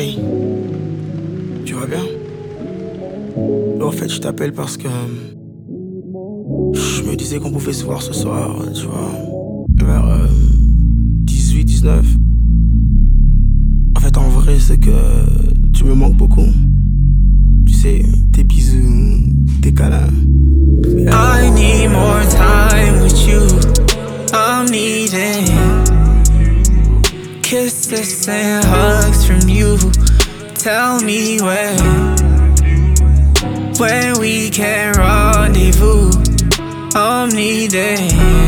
Hey, tu vas bien? En fait, je t'appelle parce que je me disais qu'on pouvait se voir ce soir, tu vois, vers 18, 19. En fait, en vrai, c'est que tu me manques beaucoup. Tu sais, tes bisous, tes câlins. I need more time with you. I'm needing kisses and hugs from you. Tell me when we can rendezvous. I'm needing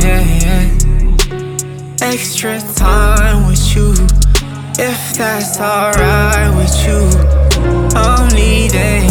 extra time with you, if that's alright with you. I'm needing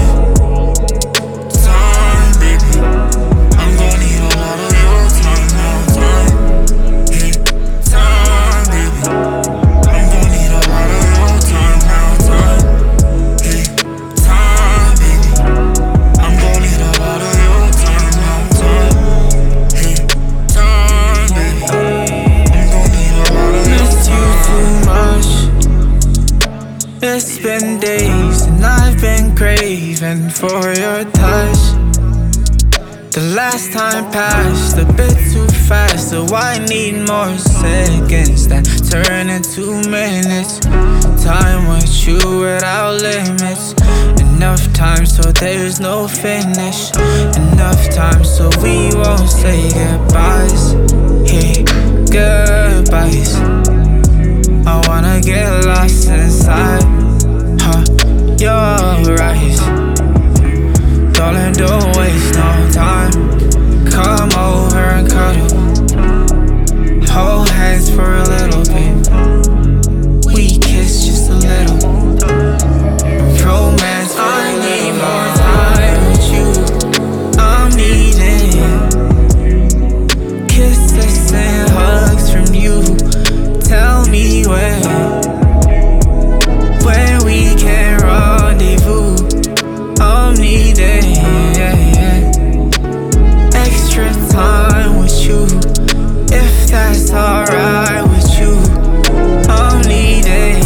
It's been days and I've been craving for your touch. The last time passed a bit too fast, so I need more seconds that turn into minutes. Time with you without limits. Enough time so there's no finish. Enough time so we won't say goodbyes. Hey, goodbyes. I wanna get lost inside your eyes. Darling, don't waste no time. Come over and cuddle. Hold hands for a little bit. We kiss just a little. Romance. I need more time with you. I'm needing kisses and hugs from you. Tell me when we can rendezvous. I'm needing extra time with you, if that's alright with you. I'm needing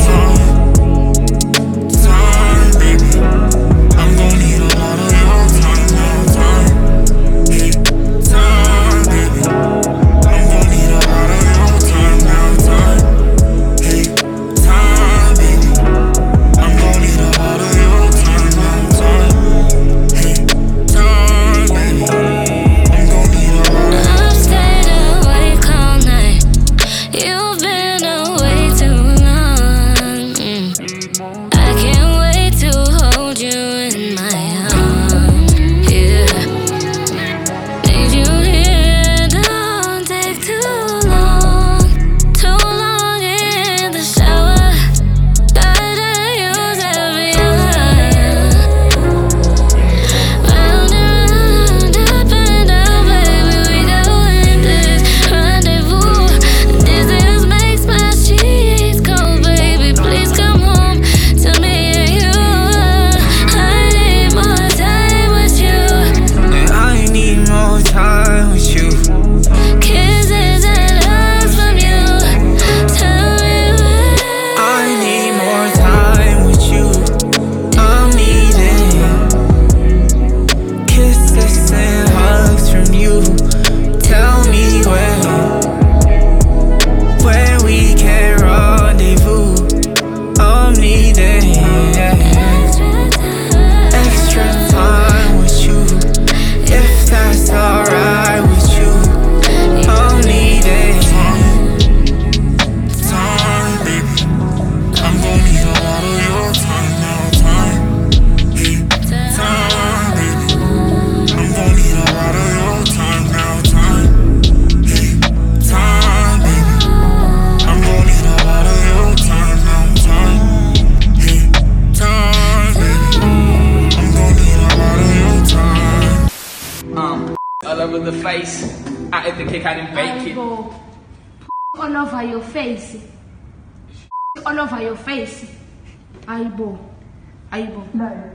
time, baby. I'm gon' need a lot of your time now. Time, baby. I'm gon' need a lot of your time now. Time, baby. I'm gon' need a lot of your time now. Time, baby. I'm gon' need a lot of. I've stayed awake all night. You've been away too long. I can't wait to hold you in my arms. Yeah, need you here. Don't take too long in the shower. Gotta use every hour. Round and round, up and down, baby, we go in this rendezvous. Dizziness makes my sheets cold, baby. Please come home to me and you. I need more time with you. And I need more time with you. Kisses and hugs from you. Tell me I need more time with you. I'm needing kisses and hugs from you. Tell me when we can rendezvous. I'm needing extra time with you, if that's alright with you. I'm needing time, baby. I'm gon' need a lot of your time now. Time, baby. I'm gon' need a lot of your time now. Time, baby. I'm gon' need a lot of your time now. Time, baby. I'm gon' need a lot of your time. All over the face. I ate the cake, I didn't bake it. All over your face. All over your face. Aibo.